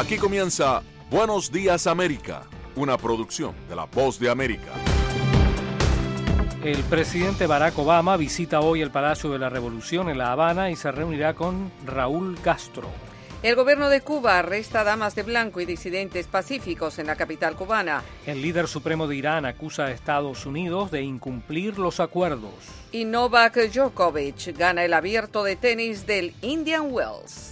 Aquí comienza Buenos Días América, una producción de La Voz de América. El presidente Barack Obama visita hoy el Palacio de la Revolución en La Habana y se reunirá con Raúl Castro. El gobierno de Cuba arresta a damas de blanco y disidentes pacíficos en la capital cubana. El líder supremo de Irán acusa a Estados Unidos de incumplir los acuerdos. Y Novak Djokovic gana el abierto de tenis del Indian Wells.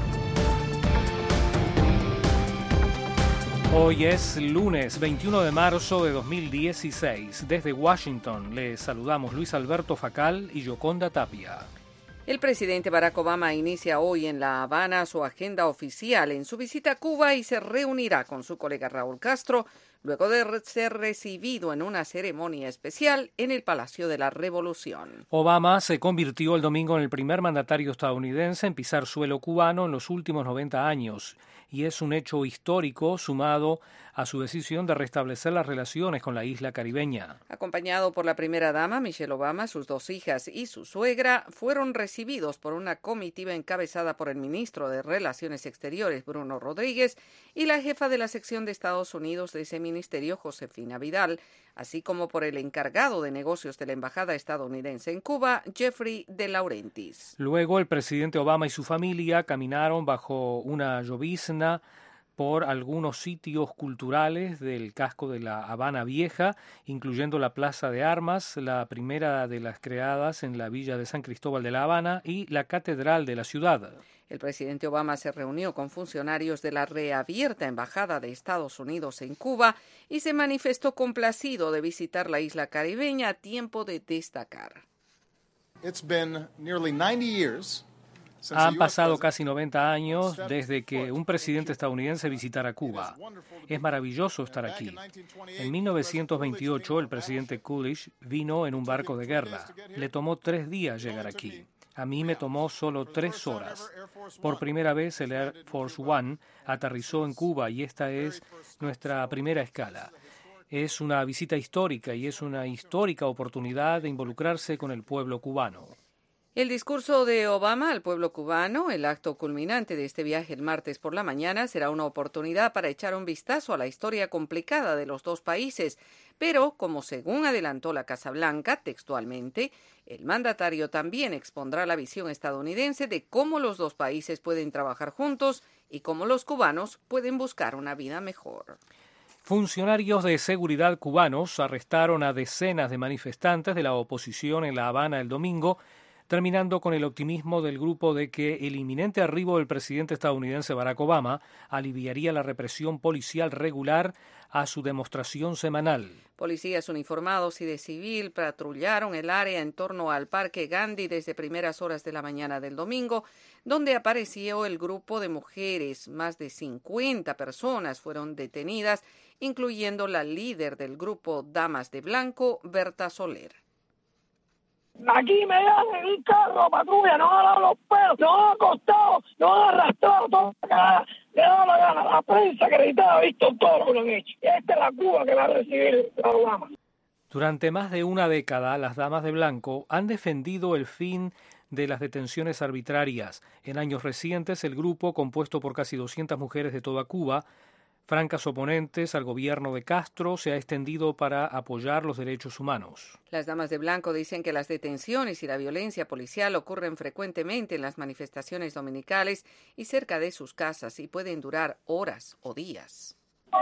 Hoy es lunes 21 de marzo de 2016. Desde Washington les saludamos Luis Alberto Facal y Yoconda Tapia. El presidente Barack Obama inicia hoy en La Habana su agenda oficial en su visita a Cuba y se reunirá con su colega Raúl Castro luego de ser recibido en una ceremonia especial en el Palacio de la Revolución. Obama se convirtió el domingo en el primer mandatario estadounidense en pisar suelo cubano en los últimos 90 años y es un hecho histórico sumado a su decisión de restablecer las relaciones con la isla caribeña. Acompañado por la primera dama, Michelle Obama, sus dos hijas y su suegra, fueron recibidos por una comitiva encabezada por el ministro de Relaciones Exteriores, Bruno Rodríguez, y la jefa de la sección de Estados Unidos de ese ministerio, Josefina Vidal, así como por el encargado de negocios de la embajada estadounidense en Cuba, Jeffrey de Laurentiis. Luego, el presidente Obama y su familia caminaron bajo una llovizna por algunos sitios culturales del casco de la Habana Vieja, incluyendo la Plaza de Armas, la primera de las creadas en la villa de San Cristóbal de La Habana, y la Catedral de la ciudad. El presidente Obama se reunió con funcionarios de la reabierta Embajada de Estados Unidos en Cuba y se manifestó complacido de visitar la isla caribeña a tiempo de destacar. Han pasado casi 90 años desde que un presidente estadounidense visitara Cuba. Es maravilloso estar aquí. En 1928, el presidente Coolidge vino en un barco de guerra. Le tomó 3 días llegar aquí. A mí me tomó solo 3 horas. Por primera vez el Air Force One aterrizó en Cuba y esta es nuestra primera escala. Es una visita histórica y es una histórica oportunidad de involucrarse con el pueblo cubano. El discurso de Obama al pueblo cubano, el acto culminante de este viaje el martes por la mañana, será una oportunidad para echar un vistazo a la historia complicada de los dos países. Pero, como según adelantó la Casa Blanca textualmente, el mandatario también expondrá la visión estadounidense de cómo los dos países pueden trabajar juntos y cómo los cubanos pueden buscar una vida mejor. Funcionarios de seguridad cubanos arrestaron a decenas de manifestantes de la oposición en La Habana el domingo, terminando con el optimismo del grupo de que el inminente arribo del presidente estadounidense Barack Obama aliviaría la represión policial regular a su demostración semanal. Policías uniformados y de civil patrullaron el área en torno al Parque Gandhi desde primeras horas de la mañana del domingo, donde apareció el grupo de mujeres. Más de 50 personas fueron detenidas, incluyendo la líder del grupo Damas de Blanco, Berta Soler. Aquí me dan en un carro, patrulla, no han jalado los pelos, no han acostado, no han arrastrado toda la cara, le han dado la gana. La prensa acreditada ha visto todo lo que lo han hecho. Y esta es la Cuba que va a recibir la Obama. Durante más de una década, las damas de blanco han defendido el fin de las detenciones arbitrarias. En años recientes, el grupo, compuesto por casi 200 mujeres de toda Cuba, francas oponentes al gobierno de Castro, se ha extendido para apoyar los derechos humanos. Las damas de blanco dicen que las detenciones y la violencia policial ocurren frecuentemente en las manifestaciones dominicales y cerca de sus casas y pueden durar horas o días.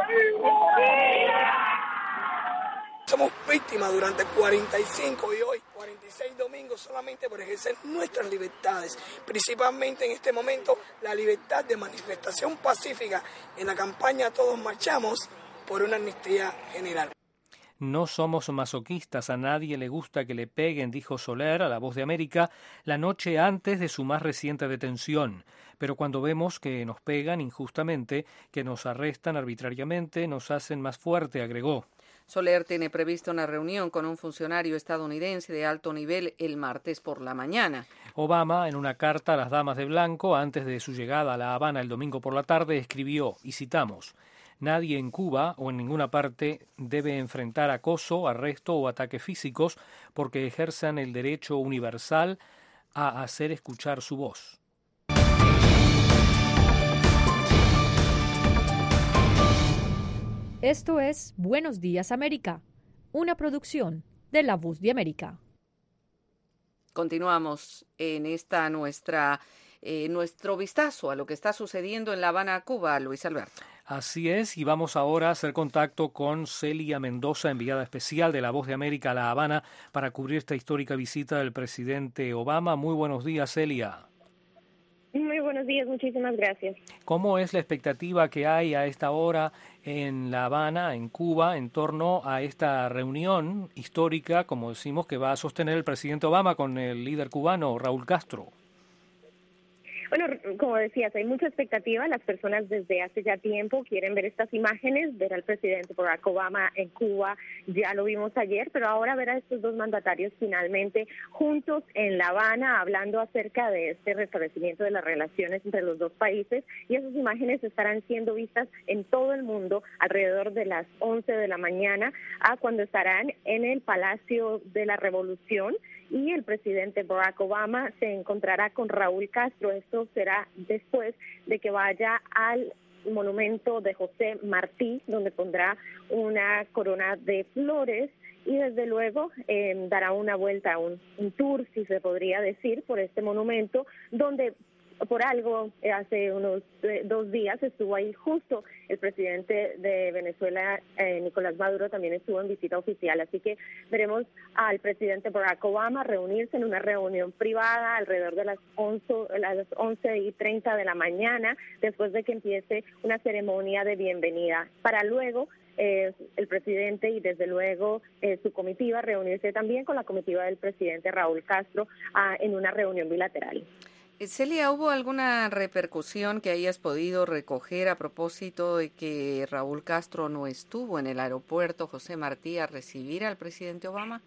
Somos víctimas durante 45 y hoy 46 domingos solamente por ejercer nuestras libertades, principalmente en este momento la libertad de manifestación pacífica. En la campaña Todos Marchamos por una amnistía general. No somos masoquistas, a nadie le gusta que le peguen, dijo Soler a La Voz de América la noche antes de su más reciente detención. Pero cuando vemos que nos pegan injustamente, que nos arrestan arbitrariamente, nos hacen más fuerte, agregó. Soler tiene previsto una reunión con un funcionario estadounidense de alto nivel el martes por la mañana. Obama, en una carta a las damas de blanco, antes de su llegada a La Habana el domingo por la tarde, escribió, y citamos, «Nadie en Cuba o en ninguna parte debe enfrentar acoso, arresto o ataques físicos porque ejerzan el derecho universal a hacer escuchar su voz». Esto es Buenos Días América, una producción de La Voz de América. Continuamos en esta nuestro vistazo a lo que está sucediendo en La Habana, Cuba, Luis Alberto. Así es, y vamos ahora a hacer contacto con Celia Mendoza, enviada especial de La Voz de América a La Habana, para cubrir esta histórica visita del presidente Obama. Muy buenos días, Celia. Muy buenos días, muchísimas gracias. ¿Cómo es la expectativa que hay a esta hora en La Habana, en Cuba, en torno a esta reunión histórica, como decimos, que va a sostener el presidente Obama con el líder cubano Raúl Castro? Bueno, como decías, hay mucha expectativa. Las personas desde hace ya tiempo quieren ver estas imágenes, ver al presidente Barack Obama en Cuba. Ya lo vimos ayer, pero ahora ver a estos dos mandatarios finalmente juntos en La Habana, hablando acerca de este restablecimiento de las relaciones entre los dos países. Y esas imágenes estarán siendo vistas en todo el mundo alrededor de las 11 de la mañana, cuando estarán en el Palacio de la Revolución. Y el presidente Barack Obama se encontrará con Raúl Castro. Esto será después de que vaya al monumento de José Martí, donde pondrá una corona de flores y desde luego dará una vuelta, un tour, si se podría decir, por este monumento, donde por algo hace unos 2 días estuvo ahí justo el presidente de Venezuela, Nicolás Maduro, también estuvo en visita oficial, así que veremos al presidente Barack Obama reunirse en una reunión privada alrededor de las 11:30 de la mañana, después de que empiece una ceremonia de bienvenida, para luego el presidente y desde luego su comitiva reunirse también con la comitiva del presidente Raúl Castro en una reunión bilateral. Celia, ¿hubo alguna repercusión que hayas podido recoger a propósito de que Raúl Castro no estuvo en el aeropuerto José Martí a recibir al presidente Obama?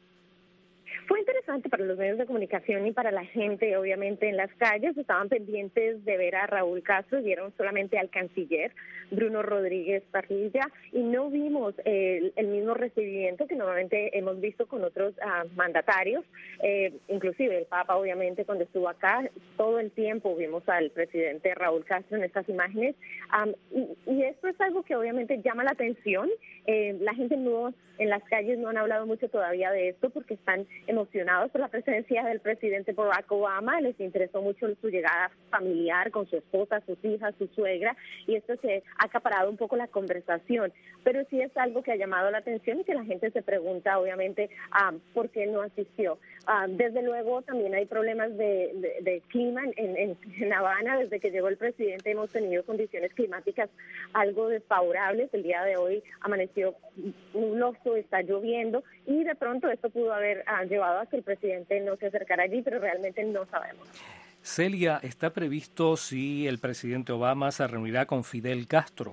Fue interesante para los medios de comunicación y para la gente, obviamente, en las calles. Estaban pendientes de ver a Raúl Castro, vieron solamente al canciller Bruno Rodríguez Parrilla y no vimos el mismo recibimiento que normalmente hemos visto con otros mandatarios. Inclusive el Papa, obviamente, cuando estuvo acá, todo el tiempo vimos al presidente Raúl Castro en estas imágenes. Y esto es algo que obviamente llama la atención. La gente en las calles no han hablado mucho todavía de esto porque están emocionados por la presencia del presidente Barack Obama. Les interesó mucho su llegada familiar con su esposa, sus hijas, su suegra, y esto se ha acaparado un poco la conversación. Pero sí es algo que ha llamado la atención y que la gente se pregunta, obviamente, por qué no asistió. Desde luego también hay problemas de clima en Habana. Desde que llegó el presidente hemos tenido condiciones climáticas algo desfavorables. El día de hoy amaneció nubloso, está lloviendo y de pronto esto pudo haber llevado a que el presidente no se acercara allí, pero realmente no sabemos. Celia, ¿está previsto si el presidente Obama se reunirá con Fidel Castro?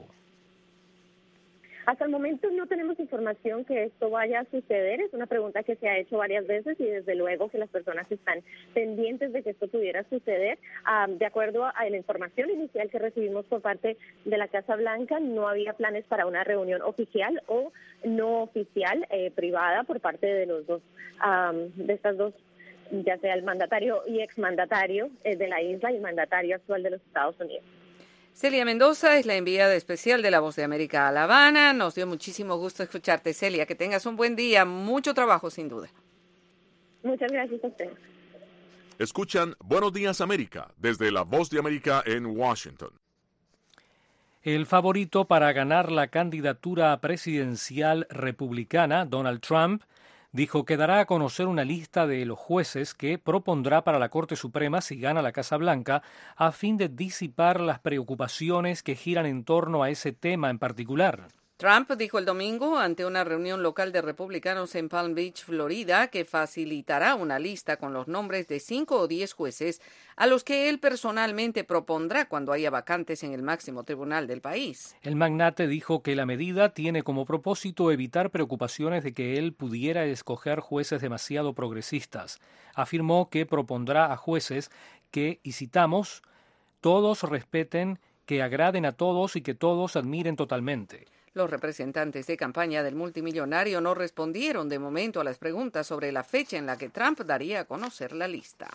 Hasta el momento no tenemos información que esto vaya a suceder. Es una pregunta que se ha hecho varias veces y desde luego que las personas están pendientes de que esto pudiera suceder. De acuerdo a la información inicial que recibimos por parte de la Casa Blanca, no había planes para una reunión oficial o no oficial, privada, por parte de los dos, de estas dos, ya sea el mandatario y exmandatario de la isla y el mandatario actual de los Estados Unidos. Celia Mendoza es la enviada especial de La Voz de América a La Habana. Nos dio muchísimo gusto escucharte, Celia. Que tengas un buen día. Mucho trabajo, sin duda. Muchas gracias a usted. Escuchan Buenos Días América desde La Voz de América en Washington. El favorito para ganar la candidatura presidencial republicana, Donald Trump, dijo que dará a conocer una lista de los jueces que propondrá para la Corte Suprema si gana la Casa Blanca, a fin de disipar las preocupaciones que giran en torno a ese tema en particular. Trump dijo el domingo ante una reunión local de republicanos en Palm Beach, Florida, que facilitará una lista con los nombres de 5 o 10 jueces a los que él personalmente propondrá cuando haya vacantes en el máximo tribunal del país. El magnate dijo que la medida tiene como propósito evitar preocupaciones de que él pudiera escoger jueces demasiado progresistas. Afirmó que propondrá a jueces que, y citamos, todos respeten, que agraden a todos y que todos admiren totalmente. Los representantes de campaña del multimillonario no respondieron de momento a las preguntas sobre la fecha en la que Trump daría a conocer la lista.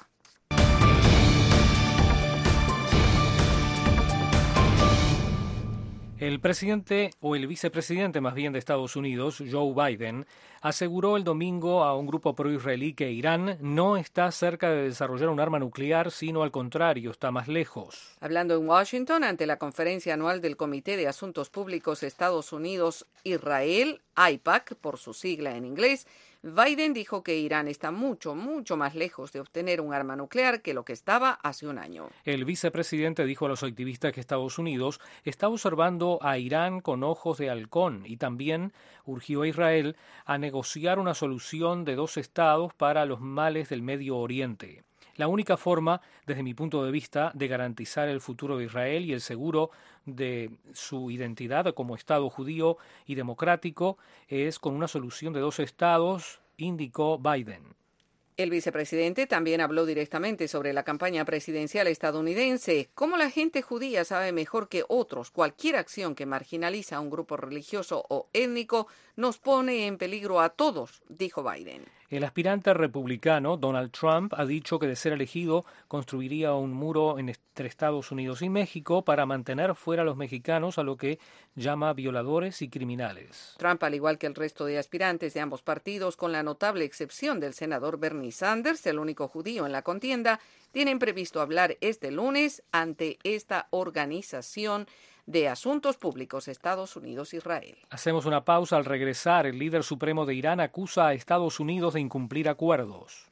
El presidente, o el vicepresidente más bien de Estados Unidos, Joe Biden, aseguró el domingo a un grupo pro-israelí que Irán no está cerca de desarrollar un arma nuclear, sino al contrario, está más lejos. Hablando en Washington ante la conferencia anual del Comité de Asuntos Públicos Estados Unidos-Israel, AIPAC, por su sigla en inglés, Biden dijo que Irán está mucho más lejos de obtener un arma nuclear que lo que estaba hace un año. El vicepresidente dijo a los activistas que Estados Unidos está observando a Irán con ojos de halcón y también urgió a Israel a negociar una solución de 2 estados para los males del Medio Oriente. La única forma, desde mi punto de vista, de garantizar el futuro de Israel y el seguro de su identidad como Estado judío y democrático es con una solución de 2 estados, indicó Biden. El vicepresidente también habló directamente sobre la campaña presidencial estadounidense. Como la gente judía sabe mejor que otros, cualquier acción que marginaliza a un grupo religioso o étnico nos pone en peligro a todos, dijo Biden. El aspirante republicano Donald Trump ha dicho que de ser elegido construiría un muro entre Estados Unidos y México para mantener fuera a los mexicanos, a lo que llama violadores y criminales. Trump, al igual que el resto de aspirantes de ambos partidos, con la notable excepción del senador Bernie Sanders, el único judío en la contienda, tienen previsto hablar este lunes ante esta organización de Asuntos Públicos Estados Unidos-Israel. Hacemos una pausa. Al regresar, el líder supremo de Irán acusa a Estados Unidos de incumplir acuerdos.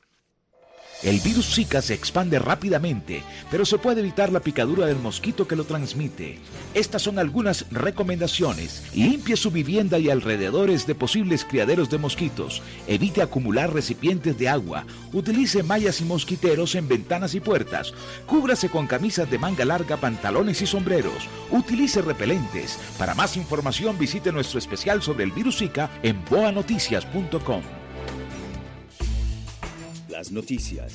El virus Zika se expande rápidamente, pero se puede evitar la picadura del mosquito que lo transmite. Estas son algunas recomendaciones. Limpie su vivienda y alrededores de posibles criaderos de mosquitos. Evite acumular recipientes de agua. Utilice mallas y mosquiteros en ventanas y puertas. Cúbrase con camisas de manga larga, pantalones y sombreros. Utilice repelentes. Para más información visite nuestro especial sobre el virus Zika en boanoticias.com. Las noticias,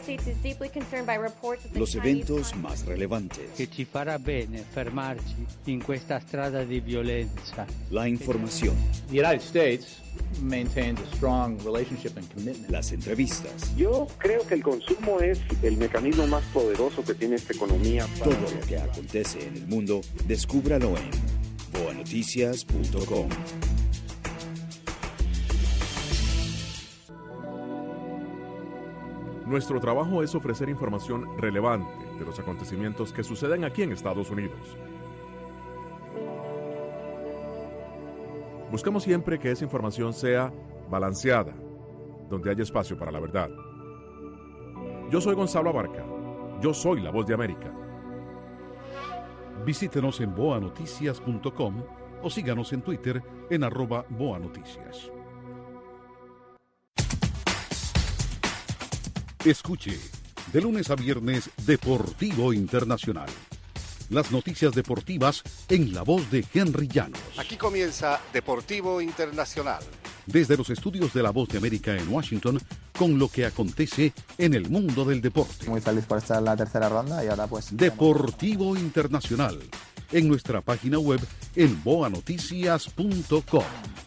los eventos más relevantes, que ci farà bene fermarci in questa strada di violenza. La información, The United States maintains a strong relationship and commitment. Las entrevistas. Yo creo que el consumo es el mecanismo más poderoso que tiene esta economía. Todo lo que acontece en el mundo, descúbralo en boanoticias.com. Nuestro trabajo es ofrecer información relevante de los acontecimientos que suceden aquí en Estados Unidos. Buscamos siempre que esa información sea balanceada, donde haya espacio para la verdad. Yo soy Gonzalo Abarca. Yo soy la Voz de América. Visítenos en boanoticias.com o síganos en Twitter en @boanoticias. Escuche, de lunes a viernes, Deportivo Internacional. Las noticias deportivas en la voz de Henry Llanos. Aquí comienza Deportivo Internacional. Desde los estudios de La Voz de América en Washington, con lo que acontece en el mundo del deporte. Muy feliz por estar en la tercera ronda y ahora pues... Deportivo Internacional, en nuestra página web en boanoticias.com.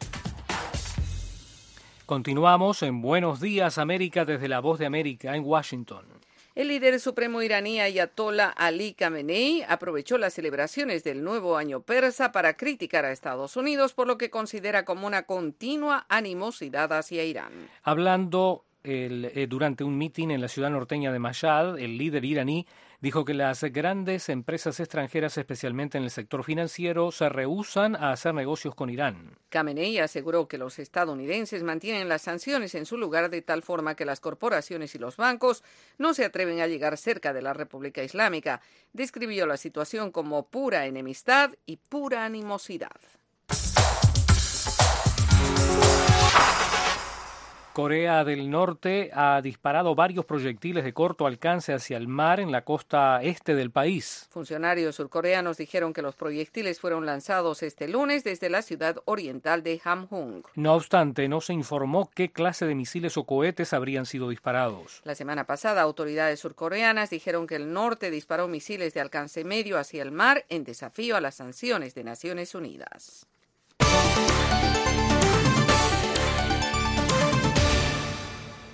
Continuamos en Buenos Días América desde La Voz de América en Washington. El líder supremo iraní Ayatollah Ali Khamenei aprovechó las celebraciones del nuevo año persa para criticar a Estados Unidos por lo que considera como una continua animosidad hacia Irán. Hablando durante un mitin en la ciudad norteña de Mashhad, el líder iraní dijo que las grandes empresas extranjeras, especialmente en el sector financiero, se rehúsan a hacer negocios con Irán. Khamenei aseguró que los estadounidenses mantienen las sanciones en su lugar de tal forma que las corporaciones y los bancos no se atreven a llegar cerca de la República Islámica. Describió la situación como pura enemistad y pura animosidad. Corea del Norte ha disparado varios proyectiles de corto alcance hacia el mar en la costa este del país. Funcionarios surcoreanos dijeron que los proyectiles fueron lanzados este lunes desde la ciudad oriental de Hamhung. No obstante, no se informó qué clase de misiles o cohetes habrían sido disparados. La semana pasada, autoridades surcoreanas dijeron que el norte disparó misiles de alcance medio hacia el mar en desafío a las sanciones de Naciones Unidas.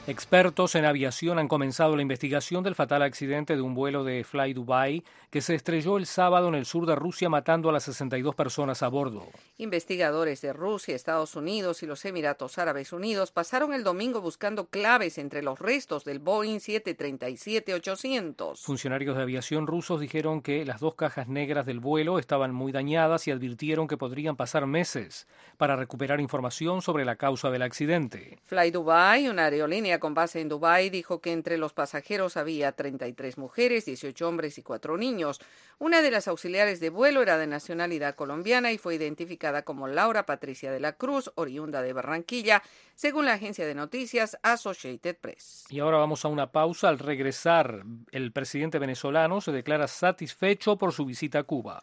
Expertos en aviación han comenzado la investigación del fatal accidente de un vuelo de Fly Dubai que se estrelló el sábado en el sur de Rusia, matando a las 62 personas a bordo. Investigadores de Rusia, Estados Unidos y los Emiratos Árabes Unidos pasaron el domingo buscando claves entre los restos del Boeing 737-800. Funcionarios de aviación rusos dijeron que las dos cajas negras del vuelo estaban muy dañadas y advirtieron que podrían pasar meses para recuperar información sobre la causa del accidente. Fly Dubai, una aerolínea con base en Dubái, dijo que entre los pasajeros había 33 mujeres, 18 hombres y 4 niños. Una de las auxiliares de vuelo era de nacionalidad colombiana y fue identificada como Laura Patricia de la Cruz, oriunda de Barranquilla, según la agencia de noticias Associated Press. Y ahora vamos a una pausa. Al regresar, el presidente venezolano se declara satisfecho por su visita a Cuba.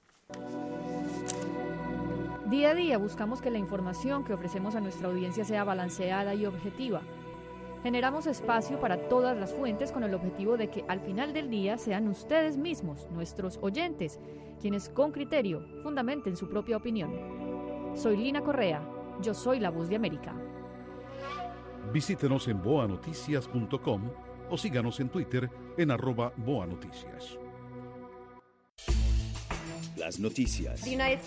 Día a día buscamos que la información que ofrecemos a nuestra audiencia sea balanceada y objetiva. Generamos espacio para todas las fuentes con el objetivo de que al final del día sean ustedes mismos, nuestros oyentes, quienes con criterio fundamenten su propia opinión. Soy Lina Correa, yo soy la Voz de América. Visítenos en boanoticias.com o síganos en Twitter en @boanoticias. Las noticias,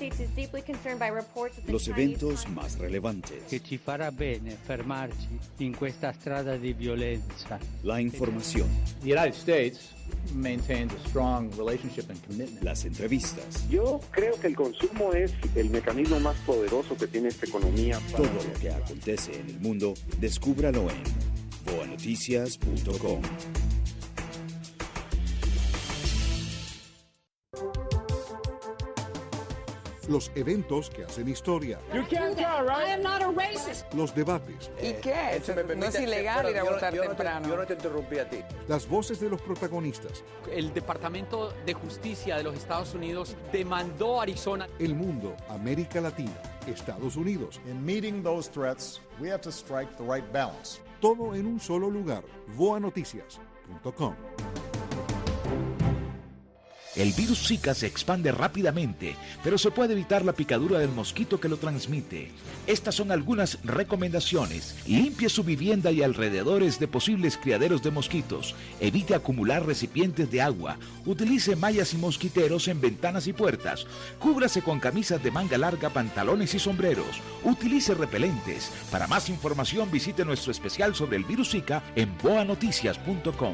los eventos más relevantes, che ci farà bene fermarci in questa strada di violenza. La información, The United States maintains a strong relationship and commitment. las entrevistas, Yo creo que el consumo es el mecanismo más poderoso que tiene esta economía. todo lo que acontece en el mundo, descúbralo en boanoticias.com. Los eventos que hacen historia. You can't tell, right? I am not a racist. Los debates. ¿Y qué? ¿No es ilegal ir a votar temprano? Yo no te interrumpí a ti. Las voces de los protagonistas. El Departamento de Justicia de los Estados Unidos demandó a Arizona. El mundo, América Latina, Estados Unidos. In meeting those threats, we have to strike the right balance. Todo en un solo lugar. boanoticias.com. El virus Zika se expande rápidamente, pero se puede evitar la picadura del mosquito que lo transmite. Estas son algunas recomendaciones. Limpie su vivienda y alrededores de posibles criaderos de mosquitos. Evite acumular recipientes de agua. Utilice mallas y mosquiteros en ventanas y puertas. Cúbrase con camisas de manga larga, pantalones y sombreros. Utilice repelentes. Para más información visite nuestro especial sobre el virus Zika en boanoticias.com.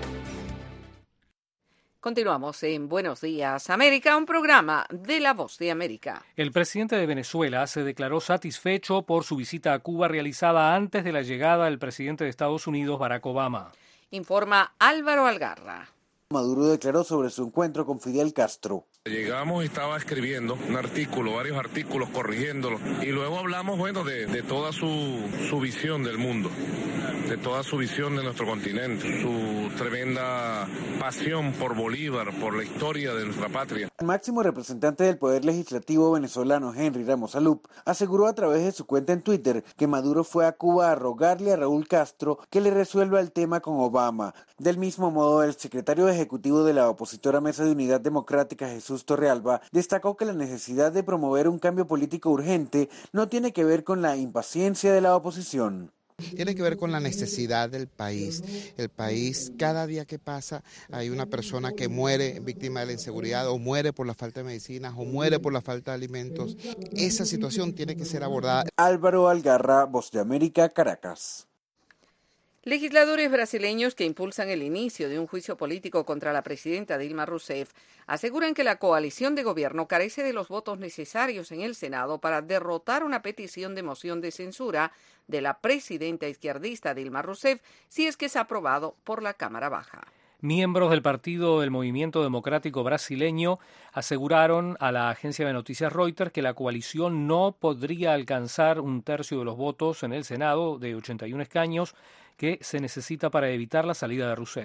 Continuamos en Buenos Días, América, un programa de La Voz de América. El presidente de Venezuela se declaró satisfecho por su visita a Cuba realizada antes de la llegada del presidente de Estados Unidos, Barack Obama. Informa Álvaro Algarra. Maduro declaró sobre su encuentro con Fidel Castro. Llegamos y estaba escribiendo un artículo, varios artículos, corrigiéndolos. Y luego hablamos, de toda su visión del mundo, de toda su visión de nuestro continente, su tremenda pasión por Bolívar, por la historia de nuestra patria. El máximo representante del Poder Legislativo venezolano, Henry Ramos Alup, aseguró a través de su cuenta en Twitter que Maduro fue a Cuba a rogarle a Raúl Castro que le resuelva el tema con Obama. Del mismo modo, el secretario ejecutivo de la opositora Mesa de Unidad Democrática, Jesús Torrealba, destacó que la necesidad de promover un cambio político urgente no tiene que ver con la impaciencia de la oposición. Tiene que ver con la necesidad del país. El país, cada día que pasa, hay una persona que muere víctima de la inseguridad, o muere por la falta de medicinas, o muere por la falta de alimentos. Esa situación tiene que ser abordada. Álvaro Algarra, Voz de América, Caracas. Legisladores brasileños que impulsan el inicio de un juicio político contra la presidenta Dilma Rousseff aseguran que la coalición de gobierno carece de los votos necesarios en el Senado para derrotar una petición de moción de censura de la presidenta izquierdista Dilma Rousseff si es que es aprobado por la Cámara Baja. Miembros del Partido del Movimiento Democrático Brasileño aseguraron a la agencia de noticias Reuters que la coalición no podría alcanzar un tercio de los votos en el Senado de 81 escaños que se necesita para evitar la salida de Rousseff.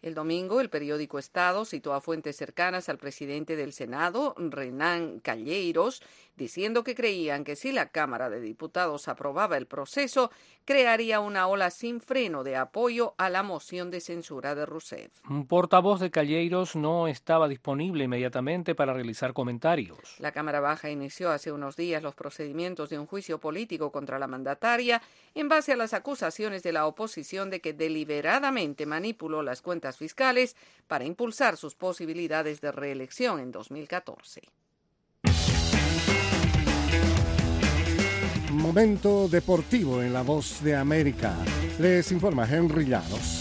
El domingo, el periódico Estado citó a fuentes cercanas al presidente del Senado, Renan Calheiros, diciendo que creían que si la Cámara de Diputados aprobaba el proceso, crearía una ola sin freno de apoyo a la moción de censura de Rousseff. Un portavoz de Calheiros no estaba disponible inmediatamente para realizar comentarios. La Cámara Baja inició hace unos días los procedimientos de un juicio político contra la mandataria en base a las acusaciones de la oposición de que deliberadamente manipuló las cuentas fiscales para impulsar sus posibilidades de reelección en 2014. Momento deportivo en La Voz de América. Les informa Henry Llanos.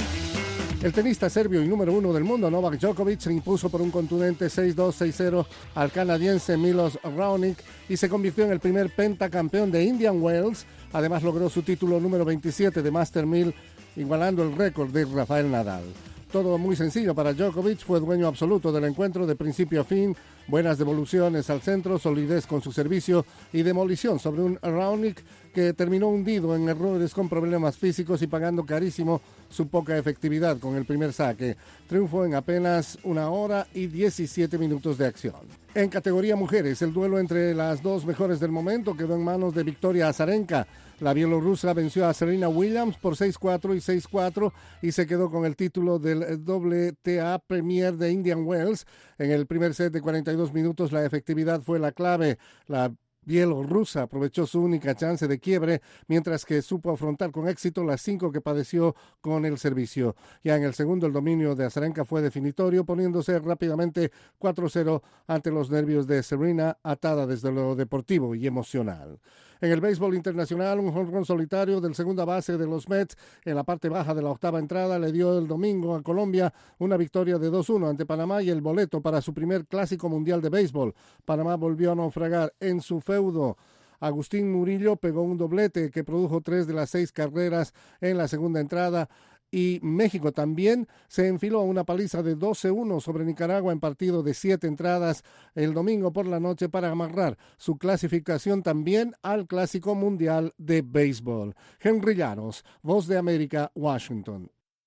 El tenista serbio y número 1 del mundo, Novak Djokovic, se impuso por un contundente 6-2, 6-0 al canadiense Milos Raonic y se convirtió en el primer pentacampeón de Indian Wells. Además, logró su título número 27 de Master 1000, igualando el récord de Rafael Nadal. Todo muy sencillo para Djokovic, fue dueño absoluto del encuentro de principio a fin, buenas devoluciones al centro, solidez con su servicio y demolición sobre un Raonic que terminó hundido en errores con problemas físicos y pagando carísimo su poca efectividad con el primer saque. Triunfo en apenas 1 hora y 17 minutos de acción. En categoría mujeres, el duelo entre las dos mejores del momento quedó en manos de Victoria Azarenka. La bielorrusa venció a Serena Williams por 6-4 y 6-4 y se quedó con el título del WTA Premier de Indian Wells. En el primer set de 42 minutos la efectividad fue la clave. La bielorrusa aprovechó su única chance de quiebre, mientras que supo afrontar con éxito las 5 que padeció con el servicio. Ya en el segundo, el dominio de Azarenka fue definitorio, poniéndose rápidamente 4-0 ante los nervios de Serena, atada desde lo deportivo y emocional. En el béisbol internacional, un jonrón solitario del segunda base de los Mets en la parte baja de la octava entrada le dio el domingo a Colombia una victoria de 2-1 ante Panamá y el boleto para su primer clásico mundial de béisbol. Panamá volvió a naufragar en su feudo. Agustín Murillo pegó un doblete que produjo 3 de las 6 carreras en la segunda entrada. Y México también se enfiló a una paliza de 12-1 sobre Nicaragua en partido de 7 entradas el domingo por la noche para amarrar su clasificación también al Clásico Mundial de Béisbol. Henry Llanos, Voz de América, Washington.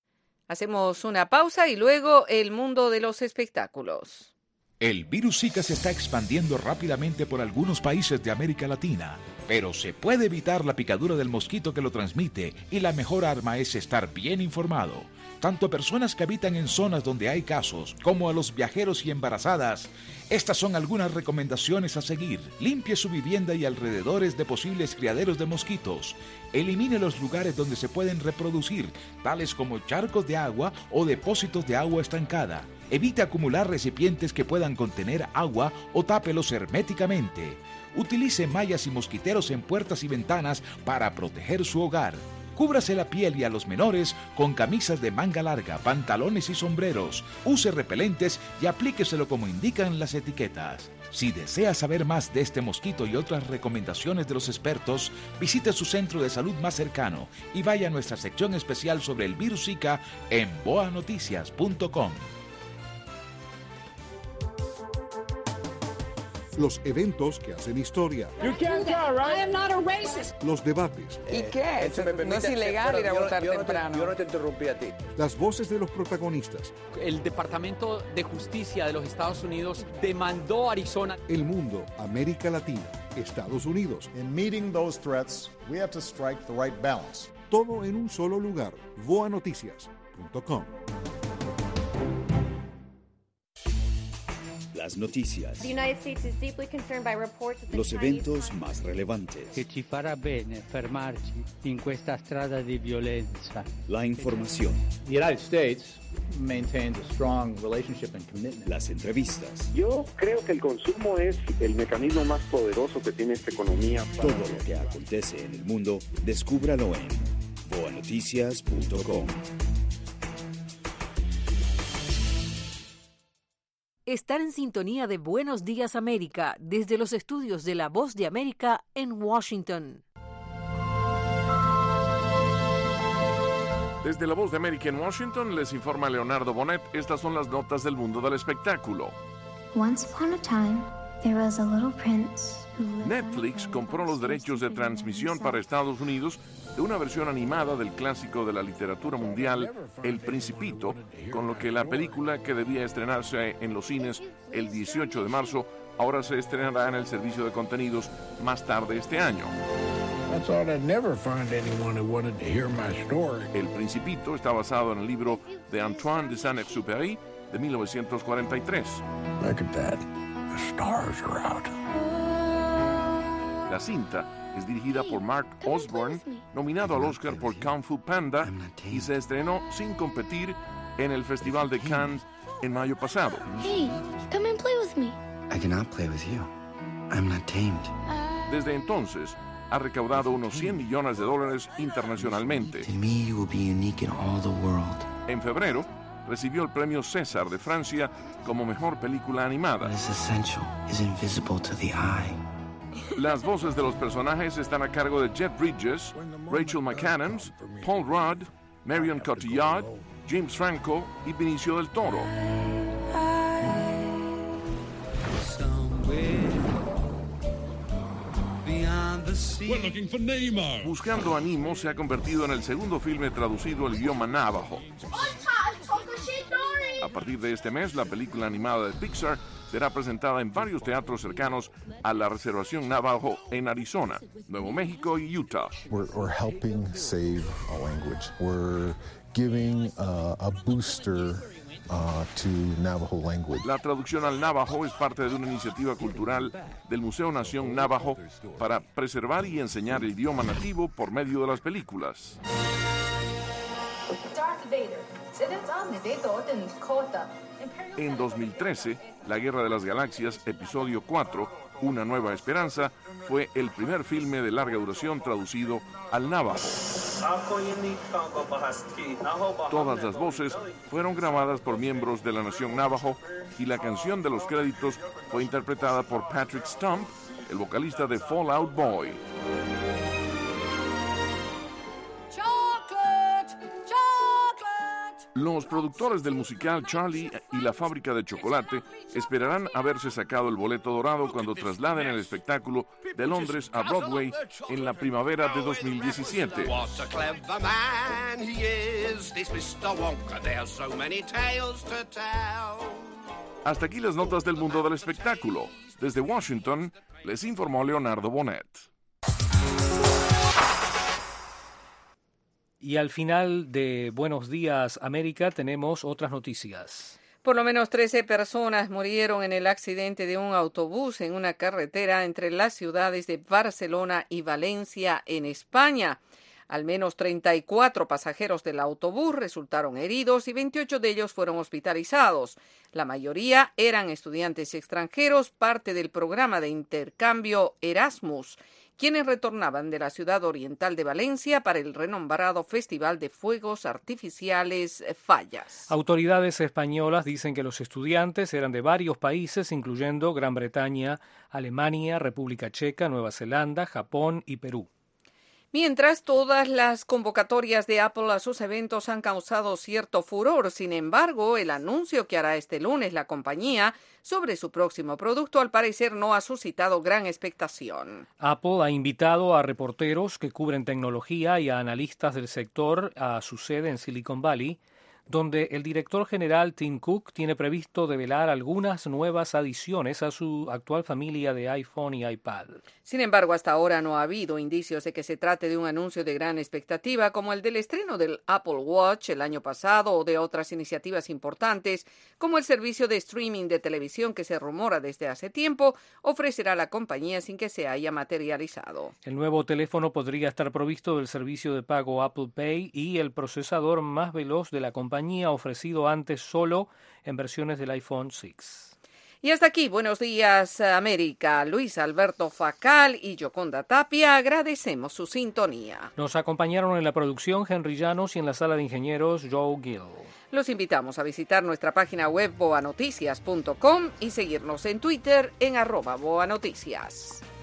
Hacemos una pausa y luego el mundo de los espectáculos. El virus Zika se está expandiendo rápidamente por algunos países de América Latina, pero se puede evitar la picadura del mosquito que lo transmite y la mejor arma es estar bien informado. Tanto a personas que habitan en zonas donde hay casos como a los viajeros y embarazadas. Estas son algunas recomendaciones a seguir. Limpie su vivienda y alrededores de posibles criaderos de mosquitos. Elimine los lugares donde se pueden reproducir, tales como charcos de agua o depósitos de agua estancada. Evite acumular recipientes que puedan contener agua o tápelos herméticamente. Utilice mallas y mosquiteros en puertas y ventanas para proteger su hogar. Cúbrase la piel y a los menores con camisas de manga larga, pantalones y sombreros. Use repelentes y aplíqueselo como indican las etiquetas. Si desea saber más de este mosquito y otras recomendaciones de los expertos, visite su centro de salud más cercano y vaya a nuestra sección especial sobre el virus Zika en boanoticias.com. Los eventos que hacen historia. Los debates. ¿Y qué? No es ilegal ir a votar temprano. Yo no te interrumpí a ti. Las voces de los protagonistas. El Departamento de Justicia de los Estados Unidos demandó a Arizona. El mundo, América Latina, Estados Unidos. In meeting those threats, we have to strike the right balance. Todo en un solo lugar. boanoticias.com. Las noticias, los eventos más relevantes, che ci farà bene fermarci in questa strada di violenza. La información, The United States maintains a strong relationship and commitment. Las entrevistas. Yo creo que el consumo es el mecanismo más poderoso que tiene esta economía. Todo lo que acontece en el mundo, descúbralo en boanoticias.com. Estar en sintonía de Buenos Días América desde los estudios de La Voz de América en Washington. Desde La Voz de América en Washington les informa Leonardo Bonet. Estas son las notas del mundo del espectáculo. Once upon a time, Netflix compró los derechos de transmisión para Estados Unidos de una versión animada del clásico de la literatura mundial, El Principito, con lo que la película, que debía estrenarse en los cines el 18 de marzo, ahora se estrenará en el servicio de contenidos más tarde este año. El Principito está basado en el libro de Antoine de Saint-Exupéry de 1943. La cinta es dirigida por Mark Osborne, nominado al Oscar por Kung Fu Panda, y se estrenó sin competir en el Festival de Cannes en mayo pasado. Hey, come and play with me. I cannot play with you. I'm not tamed. Desde entonces, ha recaudado unos $100 millones internacionalmente. To me, you will be unique in all the world. En febrero, recibió el premio César de Francia como mejor película animada. What is essential is invisible to the eye. Las voces de los personajes están a cargo de Jeff Bridges, Rachel McAdams, Paul Rudd, Marion Cotillard, James Franco y Benicio del Toro. Buscando a Nemo se ha convertido en el segundo filme traducido al idioma navajo. A partir de este mes, la película animada de Pixar será presentada en varios teatros cercanos a la reservación navajo en Arizona, Nuevo México y Utah. We're helping save a language. We're giving a booster to Navajo language. La traducción al navajo es parte de una iniciativa cultural del Museo Nación Navajo para preservar y enseñar el idioma nativo por medio de las películas. En 2013, La Guerra de las Galaxias, episodio 4, Una Nueva Esperanza, fue el primer filme de larga duración traducido al navajo. Todas las voces fueron grabadas por miembros de la nación navajo y la canción de los créditos fue interpretada por Patrick Stump, el vocalista de Fall Out Boy. Los productores del musical Charlie y la fábrica de chocolate esperarán haberse sacado el boleto dorado cuando trasladen el espectáculo de Londres a Broadway en la primavera de 2017. Hasta aquí las notas del mundo del espectáculo. Desde Washington, les informó Leonardo Bonet. Y al final de Buenos Días América tenemos otras noticias. Por lo menos 13 personas murieron en el accidente de un autobús en una carretera entre las ciudades de Barcelona y Valencia, en España. Al menos 34 pasajeros del autobús resultaron heridos y 28 de ellos fueron hospitalizados. La mayoría eran estudiantes extranjeros, parte del programa de intercambio Erasmus, quienes retornaban de la ciudad oriental de Valencia para el renombrado Festival de Fuegos Artificiales Fallas. Autoridades españolas dicen que los estudiantes eran de varios países, incluyendo Gran Bretaña, Alemania, República Checa, Nueva Zelanda, Japón y Perú. Mientras, todas las convocatorias de Apple a sus eventos han causado cierto furor. Sin embargo, el anuncio que hará este lunes la compañía sobre su próximo producto al parecer no ha suscitado gran expectación. Apple ha invitado a reporteros que cubren tecnología y a analistas del sector a su sede en Silicon Valley, donde el director general Tim Cook tiene previsto develar algunas nuevas adiciones a su actual familia de iPhone y iPad. Sin embargo, hasta ahora no ha habido indicios de que se trate de un anuncio de gran expectativa como el del estreno del Apple Watch el año pasado o de otras iniciativas importantes como el servicio de streaming de televisión que se rumora desde hace tiempo ofrecerá la compañía sin que se haya materializado. El nuevo teléfono podría estar provisto del servicio de pago Apple Pay y el procesador más veloz de la compañía ofrecido antes solo en versiones del iPhone 6. Y hasta aquí, Buenos Días América. Luis Alberto Facal y Yoconda Tapia agradecemos su sintonía. Nos acompañaron en la producción Henry Llanos y en la sala de ingenieros Joe Gill. Los invitamos a visitar nuestra página web boanoticias.com y seguirnos en Twitter en @boanoticias.